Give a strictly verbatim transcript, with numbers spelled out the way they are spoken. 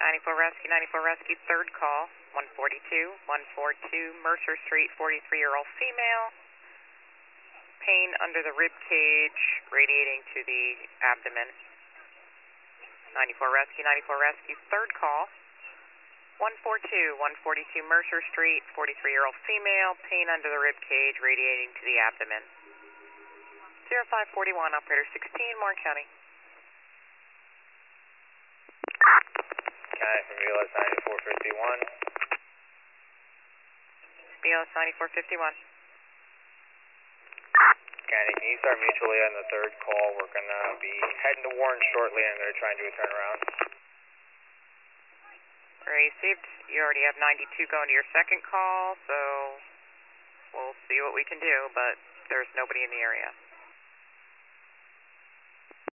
ninety-four Rescue, ninety-four Rescue, third call, one forty-two, one forty-two Mercer Street, forty-three-year-old female, pain under the rib cage, radiating to the abdomen. ninety-four Rescue, ninety-four Rescue, third call, one forty-two, one forty-two Mercer Street, forty-three-year-old female, pain under the rib cage, radiating to the abdomen. zero five four one, operator sixteen, Warren County. County from B L S ninety-four fifty-one. B L S ninety-four fifty-one. County, can you start mutually on the third call? We're going to be heading to Warren shortly and I'm going to try and do a turnaround. Received. You already have ninety-two going to your second call, so we'll see what we can do, but there's nobody in the area.